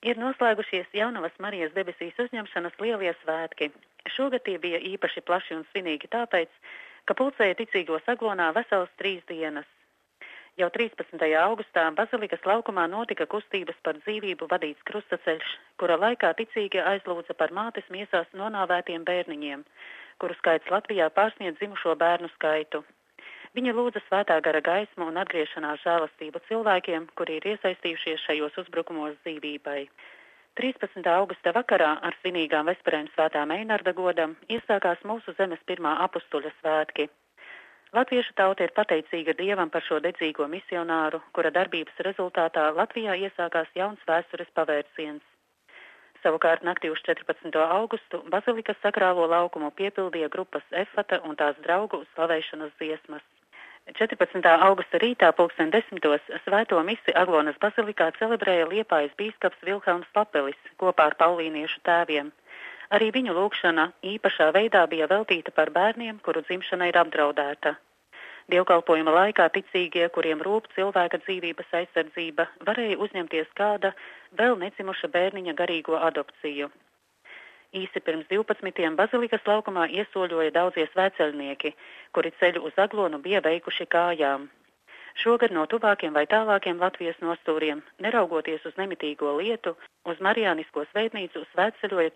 Ir noslēgušies Jaunavas Marijas debesīs uzņemšanas lielie svētki. Šogad tie bija īpaši plaši un svinīgi tāpēc, ka pulcēja ticīgos Aglonā veselas 3 dienas. Jau 13. augustā Bazilikas laukumā notika kustības par dzīvību vadīts krustaceļš, kura laikā ticīgie aizlūdza par mātes miesās nonāvētiem bērniņiem, kuru skaits Latvijā pārsniedz dzimušo bērnu skaitu. Viņa lūdza svētā gara gaismu un atgriešanās žēlastību cilvēkiem, kuri ir iesaistījušies šajos uzbrukumos dzīvībai. 13. augusta vakarā ar svinīgām vesperēm svētā Meinarda godam iesākās mūsu zemes pirmā apustuļa svētki. Latviešu tauta ir pateicīga Dievam par šo dedzīgo misionāru, kura darbības rezultātā Latvijā iesākās jauns vēstures pavērsiens. Savukārt naktī uz 14. augustu Bazilikas sakrālo laukumu piepildīja grupas Efata un tās draugu slavēšanas dziesmas. 14. augusta rītā 10:00 svēto misi Aglonas bazilikā celebrēja Liepājas bīskaps Vilhelms Lapelis kopā ar paulīniešu tēviem. Arī viņu lūgšana īpašā veidā bija veltīta par bērniem, kuru dzimšana ir apdraudēta. Dievkalpojuma laikā ticīgie, kuriem rūp cilvēka dzīvības aizsardzība, varēja uzņemties kāda vēl nedzimuša bērniņa garīgo adopciju. Īsi pirms 12. Bazilikas laukumā iesoļoja daudzie svētceļnieki, kuri ceļu uz Aglonu bija veikuši kājām. Šogad no tuvākiem vai tālākiem Latvijas nostūriem, neraugoties uz nemitīgo lietu, uz Marijānisko svētnīcu svētceļoja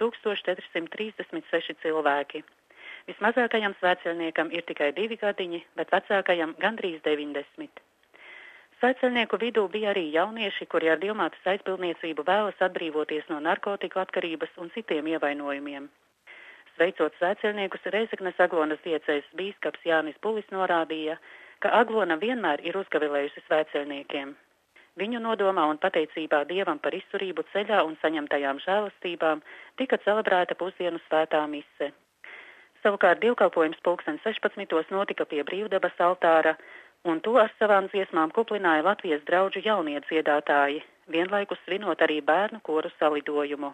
1436 cilvēki. Vismazākajam svētceļniekam ir tikai 2 gadiņi, bet vecākajam gandrīz 90. Svētceļnieku vidū bija arī jaunieši, kuri ar dievmātes aizbildniecību vēlas atbrīvoties no narkotiku atkarības un citiem ievainojumiem. Sveicot svētceļniekus, Rēzeknes Aglonas diecēs bīskaps Jānis Bulis norādīja, ka Aglona vienmēr ir uzgavilējusi svētceļniekiem. Viņu nodomā un pateicībā Dievam par izturību ceļā un saņemtajām žēlastībām tika celebrēta pusdienu svētā mise. Savukārt dievkalpojums 16:00 notika pie Brīvdabas altāra, un to ar savām dziesmām kuplināja Latvijas draugu jaunie dziedātāji, vienlaikus svinot arī bērnu koru salidojumu.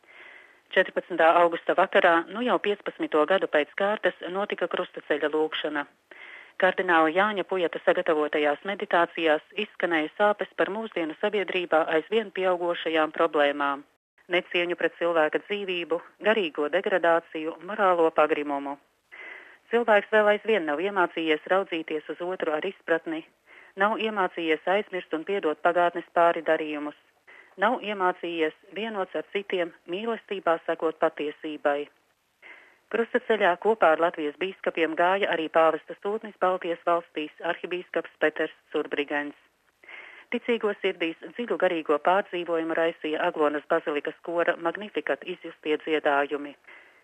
14. augusta vakarā, jau 15. gadu pēc kārtas, notika krustaceļa lūgšana. Kardināla Jāņa Pujata sagatavotajās meditācijās izskanēja sāpes par mūsdienu sabiedrībā aizvien pieaugošajām problēmām – necieņu pret cilvēka dzīvību, garīgo degradāciju, morālo pagrimumu. Cilvēks vēl aizvien nav iemācījies raudzīties uz otru ar izpratni, nav iemācījies aizmirst un piedot pagātnes pāri darījumus, nav iemācījies vienots ar citiem mīlestībā sekot patiesībai. Krustaceļā kopā ar Latvijas bīskapiem gāja arī pāvesta stūtnis Baltijas valstīs arhibīskaps Peters Surbrigens. Ticīgo sirdīs dziļu garīgo pārdzīvojumu raisīja Aglonas bazilikas kora Magnificat izjustie dziedājumi.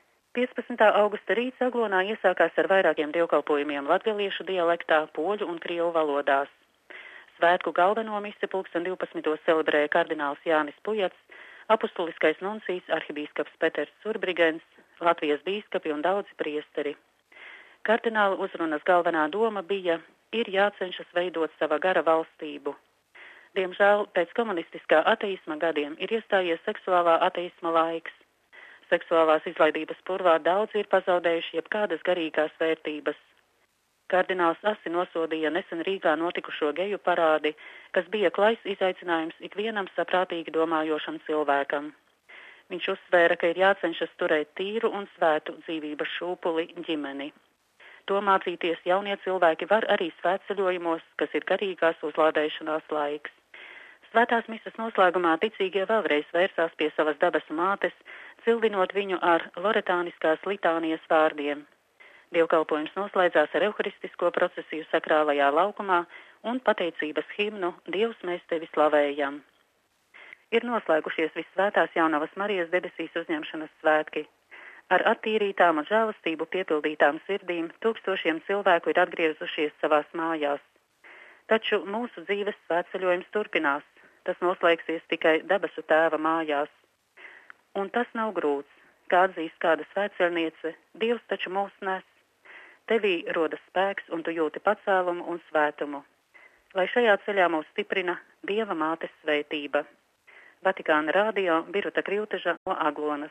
15. augusta rīts Aglonā iesākās ar vairākiem dievkalpojumiem latgaliešu dialektā, poļu un krievu valodās. Svētku galveno misi 12:00 celebrēja kardināls Jānis Pujats, apustuliskais nuncijs arhibīskaps Peters Surbrigens, Latvijas bīskapi un daudzi priesteri. Kardināla uzrunas galvenā doma bija: ir jācenšas veidot sava gara valstību. Diemžēl pēc komunistiskā ateisma gadiem ir iestājies seksuālā ateisma laiks. Seksuālās izlaidības purvā daudzi ir pazaudējuši jebkādas garīgās vērtības. Kardināls asi nosodīja nesen Rīgā notikušo geju parādi, kas bija klajs izaicinājums ikvienam saprātīgi domājošam cilvēkam. Viņš uzsvēra, ka ir jācenšas turēt tīru un svētu dzīvības šūpuli ģimeni. To mācīties jaunie cilvēki var arī svētceļojumos, kas ir garīgās uzlādēšanās laiks. Svētās misas noslēgumā ticīgie vēlreiz vērsās pie savas debesu mātes, cildinot viņu ar loretāniskās litānijas vārdiem. Dievkalpojums noslēdzās ar euharistisko procesiju sakrālajā laukumā un pateicības himnu Dievs, mēs tevi slavējam. Ir noslēgušies Vissvētās Jaunavas Marijas debesīs uzņemšanas svētki. Ar attīrītām un žēlastību piepildītām sirdīm tūkstošiem cilvēku ir atgriezušies savās mājās. Taču mūsu dzīves svētceļojums turpinās. Tas noslēgsies tikai debesu tēva mājās. Un tas nav grūts, kā atzīst kāda svētceļniece, Dievs taču mūs nes. Tevī rodas spēks un tu jūti pacēlumu un svētumu. Lai šajā ceļā mūs stiprina Dieva mātes svētība. Vatikāna radio Biruta Krivteža no Aglonas.